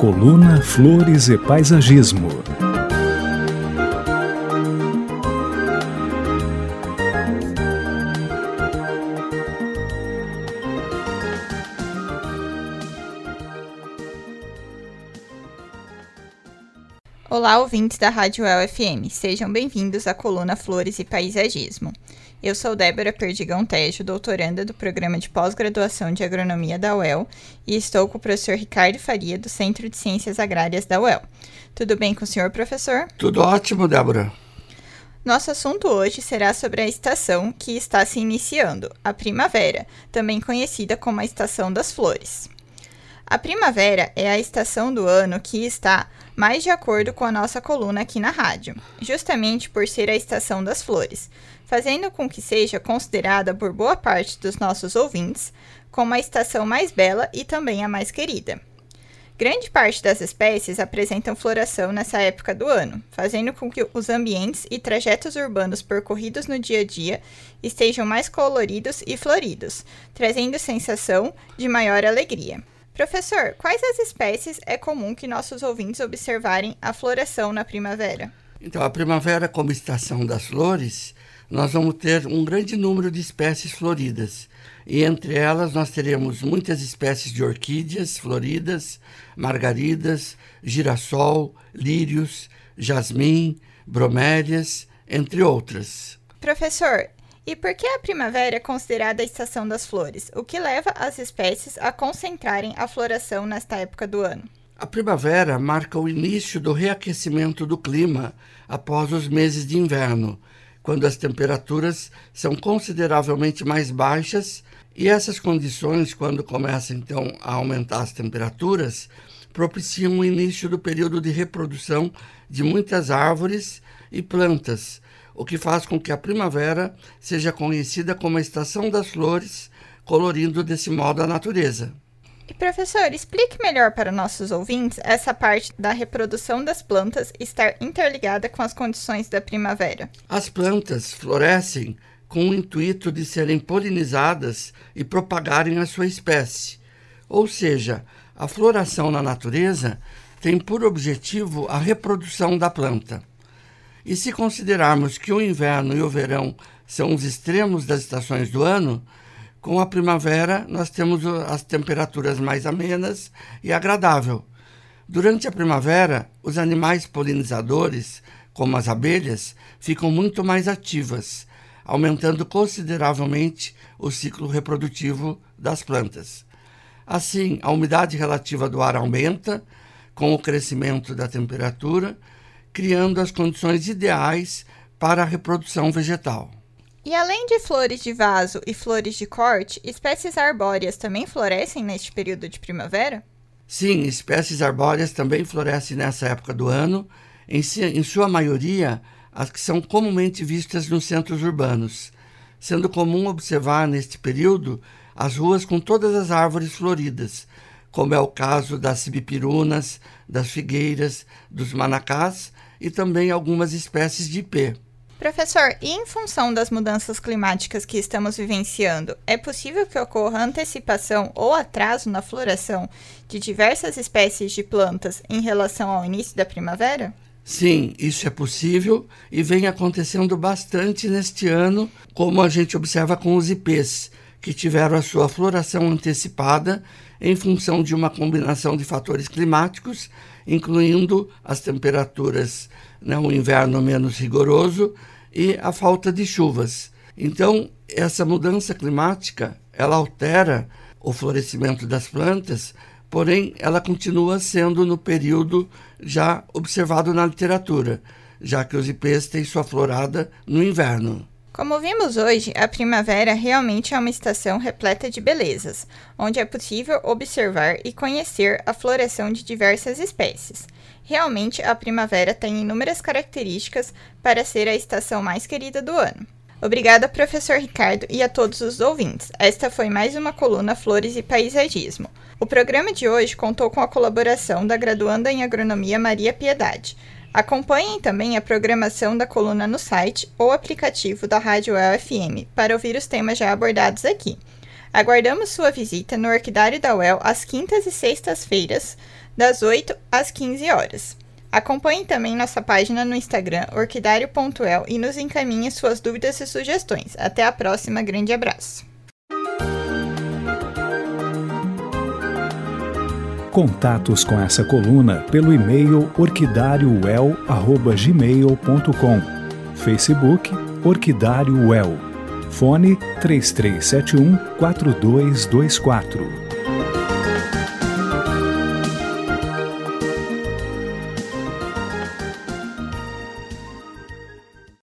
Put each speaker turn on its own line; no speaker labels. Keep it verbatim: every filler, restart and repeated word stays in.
Coluna Flores e Paisagismo.
Olá, ouvintes da Rádio U E L F M, sejam bem-vindos à coluna Flores e Paisagismo. Eu sou Débora Perdigão Tejo, doutoranda do Programa de Pós-Graduação de Agronomia da U E L e estou com o professor Ricardo Faria, do Centro de Ciências Agrárias da U E L. Tudo bem com o senhor, professor?
Tudo ótimo, Débora.
Nosso assunto hoje será sobre a estação que está se iniciando, a primavera, também conhecida como a estação das flores. A primavera é a estação do ano que está mais de acordo com a nossa coluna aqui na rádio, justamente por ser a estação das flores, fazendo com que seja considerada por boa parte dos nossos ouvintes como a estação mais bela e também a mais querida. Grande parte das espécies apresentam floração nessa época do ano, fazendo com que os ambientes e trajetos urbanos percorridos no dia a dia estejam mais coloridos e floridos, trazendo sensação de maior alegria. Professor, quais as espécies é comum que nossos ouvintes observarem a floração na primavera?
Então, a primavera, como estação das flores, nós vamos ter um grande número de espécies floridas. E entre elas nós teremos muitas espécies de orquídeas floridas, margaridas, girassol, lírios, jasmim, bromélias, entre outras.
Professor, e por que a primavera é considerada a estação das flores? O que leva as espécies a concentrarem a floração nesta época do ano?
A primavera marca o início do reaquecimento do clima após os meses de inverno, quando as temperaturas são consideravelmente mais baixas, e essas condições, quando começam então a aumentar as temperaturas, propiciam o início do período de reprodução de muitas árvores e plantas, o que faz com que a primavera seja conhecida como a estação das flores, colorindo desse modo a natureza.
E professor, explique melhor para nossos ouvintes essa parte da reprodução das plantas estar interligada com as condições da primavera.
As plantas florescem com o intuito de serem polinizadas e propagarem a sua espécie. Ou seja, a floração na natureza tem por objetivo a reprodução da planta. E se considerarmos que o inverno e o verão são os extremos das estações do ano, com a primavera nós temos as temperaturas mais amenas e agradável. Durante a primavera, os animais polinizadores, como as abelhas, ficam muito mais ativas, aumentando consideravelmente o ciclo reprodutivo das plantas. Assim, a umidade relativa do ar aumenta com o crescimento da temperatura, criando as condições ideais para a reprodução vegetal.
E além de flores de vaso e flores de corte, espécies arbóreas também florescem neste período de primavera?
Sim, espécies arbóreas também florescem nessa época do ano, em, si, em sua maioria as que são comumente vistas nos centros urbanos, sendo comum observar neste período as ruas com todas as árvores floridas, como é o caso das cibipirunas, das figueiras, dos manacás e também algumas espécies de ipê.
Professor, e em função das mudanças climáticas que estamos vivenciando, é possível que ocorra antecipação ou atraso na floração de diversas espécies de plantas em relação ao início da primavera?
Sim, isso é possível e vem acontecendo bastante neste ano, como a gente observa com os ipês, que tiveram a sua floração antecipada em função de uma combinação de fatores climáticos, incluindo as temperaturas, né, um inverno menos rigoroso e a falta de chuvas. Então, essa mudança climática, ela altera o florescimento das plantas, porém, ela continua sendo no período já observado na literatura, já que os ipês têm sua florada no inverno.
Como vimos hoje, a primavera realmente é uma estação repleta de belezas, onde é possível observar e conhecer a floração de diversas espécies. Realmente, a primavera tem inúmeras características para ser a estação mais querida do ano. Obrigada, professor Ricardo, e a todos os ouvintes. Esta foi mais uma coluna Flores e Paisagismo. O programa de hoje contou com a colaboração da graduanda em Agronomia Maria Piedade. Acompanhem também a programação da coluna no site ou aplicativo da Rádio U E L F M para ouvir os temas já abordados aqui. Aguardamos sua visita no Orquidário da U E L às quintas e sextas-feiras, das oito às quinze horas. Acompanhe também nossa página no Instagram, orquidário ponto u e l, e nos encaminhe suas dúvidas e sugestões. Até a próxima, grande abraço!
Contatos com essa coluna pelo e-mail orquidário u e l arroba gmail ponto com, Facebook Orquidário U E L, fone três três sete um, quatro dois dois quatro.